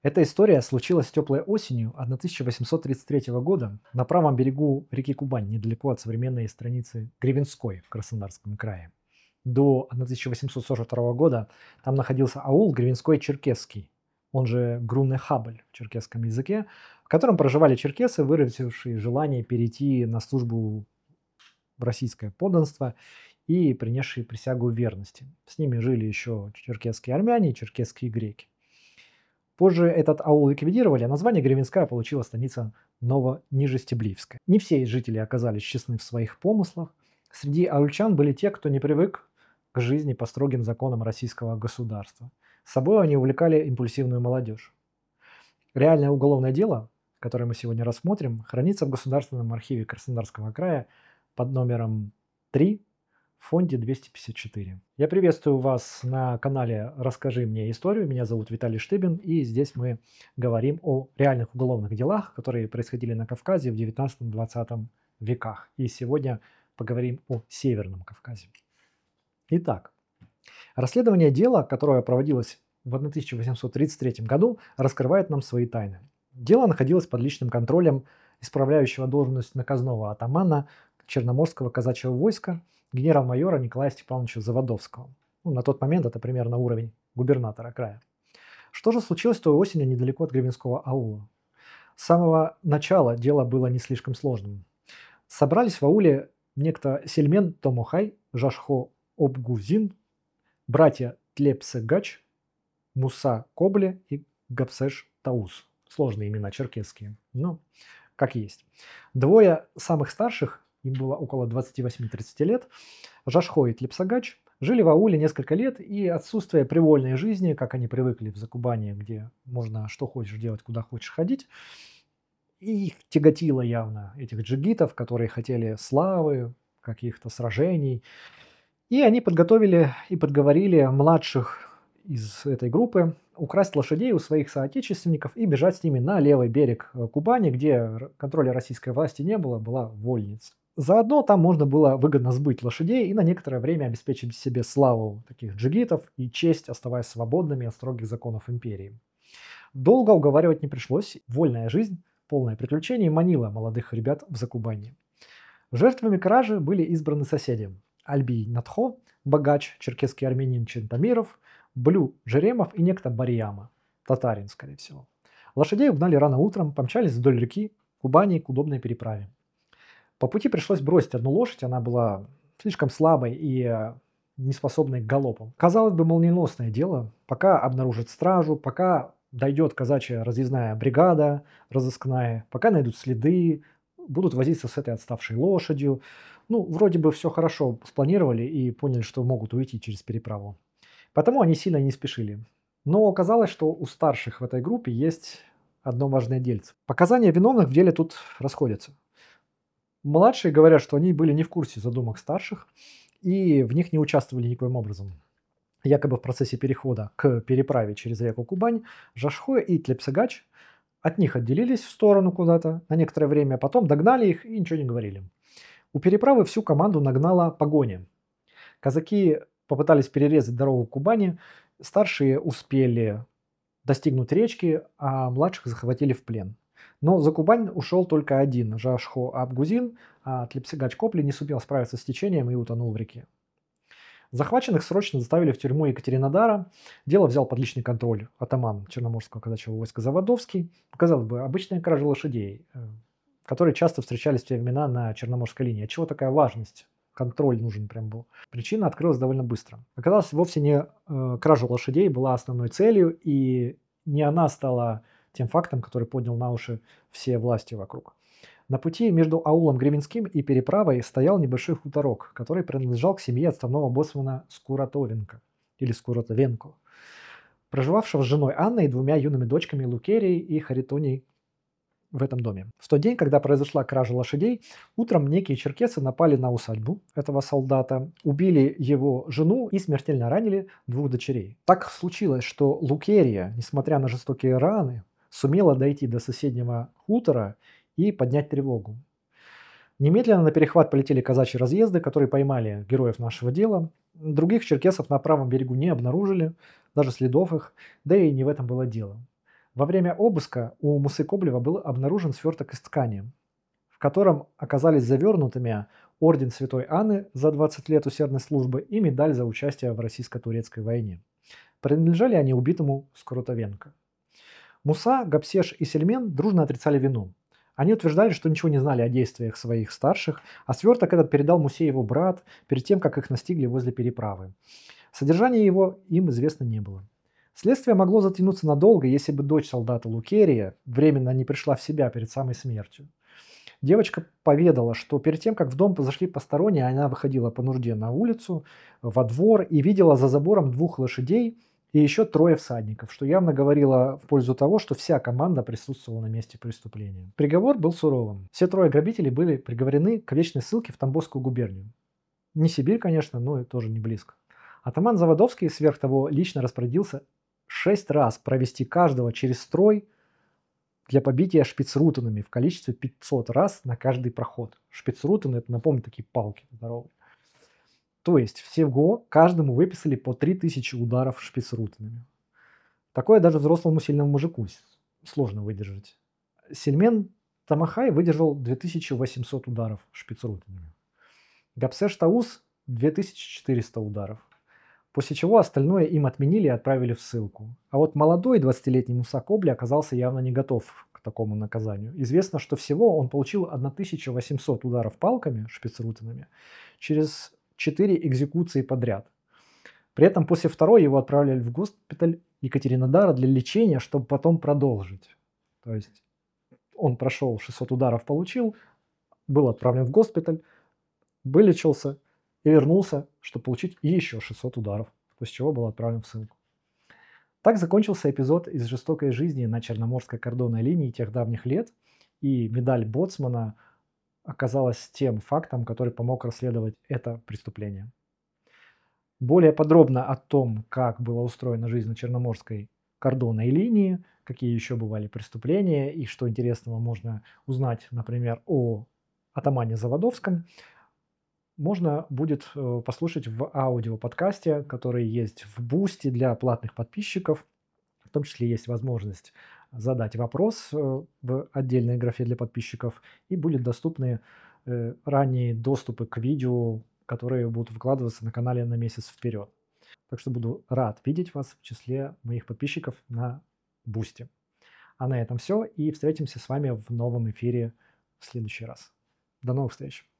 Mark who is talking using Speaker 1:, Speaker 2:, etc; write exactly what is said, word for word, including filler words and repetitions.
Speaker 1: Эта история случилась теплой осенью тысяча восемьсот тридцать третьего года на правом берегу реки Кубань, недалеко от современной станицы Гребенской в Краснодарском крае. До тысяча восемьсот сорок второго года там находился аул Гребенской-Черкесский, он же Грунне-Хабль в черкесском языке, в котором проживали черкесы, выразившие желание перейти на службу в российское подданство и принесшие присягу верности. С ними жили еще черкесские армяне и черкесские греки. Позже этот аул ликвидировали, а название Гребенская получила станица Новонижестебливская. Не все жители оказались честны в своих помыслах. Среди аульчан были те, кто не привык к жизни по строгим законам российского государства. С собой они увлекали импульсивную молодежь. Реальное уголовное дело, которое мы сегодня рассмотрим, хранится в Государственном архиве Краснодарского края под номером три в фонде двести пятьдесят четыре. Я приветствую вас на канале «Расскажи мне историю». Меня зовут Виталий Штыбин, и здесь мы говорим о реальных уголовных делах, которые происходили на Кавказе в девятнадцатом-двадцатом веках. И сегодня поговорим о Северном Кавказе. Итак, расследование дела, которое проводилось в тысяча восемьсот тридцать третьем году, раскрывает нам свои тайны. Дело находилось под личным контролем исправляющего должность наказного атамана Черноморского казачьего войска генерал-майора Николая Степановича Заводовского. Ну, на тот момент это примерно уровень губернатора края. Что же случилось той осенью недалеко от Гребенского аула? С самого начала дело было не слишком сложным. Собрались в ауле некто Сельмен Томохай, Жашхо Обгузин, братья Тлепсе-Гач, Муса Кобле и Гапсеш Таус. Сложные имена черкесские, но как есть. Двое самых старших, им было около двадцати восьми-тридцати лет, Жашхо и Тлепсагач, жили в ауле несколько лет, и отсутствие привольной жизни, как они привыкли в Закубане, где можно что хочешь делать, куда хочешь ходить, и их тяготило явно, этих джигитов, которые хотели славы, каких-то сражений. И они подготовили и подговорили младших из этой группы украсть лошадей у своих соотечественников и бежать с ними на левый берег Кубани, где контроля российской власти не было, была вольница. Заодно там можно было выгодно сбыть лошадей и на некоторое время обеспечить себе славу таких джигитов и честь, оставаясь свободными от строгих законов империи. Долго уговаривать не пришлось, вольная жизнь, полное приключений манила молодых ребят в Закубани. Жертвами кражи были избраны соседи: Альбий Надхо, богач, черкесский армянин Чентамиров, Блю Жеремов и некто Барьяма, татарин, скорее всего. Лошадей угнали рано утром, помчались вдоль реки Кубани к удобной переправе. По пути пришлось бросить одну лошадь, она была слишком слабой и неспособной к галопу. Казалось бы, молниеносное дело, пока обнаружат стражу, пока дойдет казачья разъездная бригада разыскная, пока найдут следы, будут возиться с этой отставшей лошадью. Ну, вроде бы все хорошо спланировали и поняли, что могут уйти через переправу. Потому они сильно не спешили. Но оказалось, что у старших в этой группе есть одно важное дельце. Показания виновных в деле тут расходятся. Младшие говорят, что они были не в курсе задумок старших и в них не участвовали никоим образом. Якобы в процессе перехода к переправе через реку Кубань Жашхо и Тлепсагач от них отделились в сторону куда-то на некоторое время, потом догнали их и ничего не говорили. У переправы всю команду нагнала погоня. Казаки попытались перерезать дорогу к Кубани, старшие успели достигнуть речки, а младших захватили в плен. Но за Кубань ушел только один Жашхо Абгузин, а Тлепсагач Копли не сумел справиться с течением и утонул в реке. Захваченных срочно доставили в тюрьму Екатеринодара. Дело взял под личный контроль атаман Черноморского казачьего войска Заводовский. Казалось бы, обычная кража лошадей, которые часто встречались в те времена на Черноморской линии. Отчего такая важность? Контроль нужен прям был. Причина открылась довольно быстро. Оказалось, вовсе не э, кража лошадей была основной целью, и не она стала тем фактом, который поднял на уши все власти вокруг. На пути между аулом Гребенским и переправой стоял небольшой хуторок, который принадлежал к семье отставного боцмана Скуратовенко или Скуратовенко, проживавшего с женой Анной и двумя юными дочками Лукерией и Харитоней в этом доме. В тот день, когда произошла кража лошадей, утром некие черкесы напали на усадьбу этого солдата, убили его жену и смертельно ранили двух дочерей. Так случилось, что Лукерия, несмотря на жестокие раны, сумела дойти до соседнего хутора и поднять тревогу. Немедленно на перехват полетели казачьи разъезды, которые поймали героев нашего дела. Других черкесов на правом берегу не обнаружили, даже следов их, да и не в этом было дело. Во время обыска у Мусы Коблева был обнаружен сверток из ткани, в котором оказались завернутыми орден Святой Анны за двадцать лет усердной службы и медаль за участие в российско-турецкой войне. Принадлежали они убитому Скрутовенко. Муса, Гапсеш и Сельмен дружно отрицали вину. Они утверждали, что ничего не знали о действиях своих старших, а сверток этот передал Мусе его брат перед тем, как их настигли возле переправы. Содержание его им известно не было. Следствие могло затянуться надолго, если бы дочь солдата Лукерия временно не пришла в себя перед самой смертью. Девочка поведала, что перед тем, как в дом зашли посторонние, она выходила по нужде на улицу, во двор и видела за забором двух лошадей и еще трое всадников, что явно говорило в пользу того, что вся команда присутствовала на месте преступления. Приговор был суровым. Все трое грабителей были приговорены к вечной ссылке в Тамбовскую губернию. Не Сибирь, конечно, но и тоже не близко. Атаман Заводовский сверх того лично распорядился шесть раз провести каждого через строй для побития шпицрутенами в количестве пятьсот раз на каждый проход. Шпицрутены, это, напомню, такие палки здоровые. То есть всего каждому выписали по три тысячи ударов шпицрутенами. Такое даже взрослому сильному мужику сложно выдержать. Сельмен Тамахай выдержал две тысячи восемьсот ударов шпицрутенами. Гапсеш Таус – две тысячи четыреста ударов. После чего остальное им отменили и отправили в ссылку. А вот молодой двадцатилетний Муса Кобли оказался явно не готов к такому наказанию. Известно, что всего он получил тысячу восемьсот ударов палками, шпицрутенами, через четыре экзекуции подряд. При этом после второй его отправляли в госпиталь Екатеринодара для лечения, чтобы потом продолжить. То есть он прошел шестьсот ударов, получил, был отправлен в госпиталь, вылечился и вернулся, чтобы получить еще шестьсот ударов, после чего был отправлен в ссылку. Так закончился эпизод из жестокой жизни на Черноморской кордонной линии тех давних лет, и медаль боцмана оказалась тем фактом, который помог расследовать это преступление. Более подробно о том, как была устроена жизнь на Черноморской кордонной линии, какие еще бывали преступления и что интересного можно узнать, например, о атамане Заводовском, можно будет послушать в аудиоподкасте, который есть в Бусти для платных подписчиков. В том числе есть возможность задать вопрос в отдельной графе для подписчиков, и будут доступны ранние доступы к видео, которые будут выкладываться на канале на месяц вперед. Так что буду рад видеть вас в числе моих подписчиков на Бусти. А на этом все, и встретимся с вами в новом эфире в следующий раз. До новых встреч!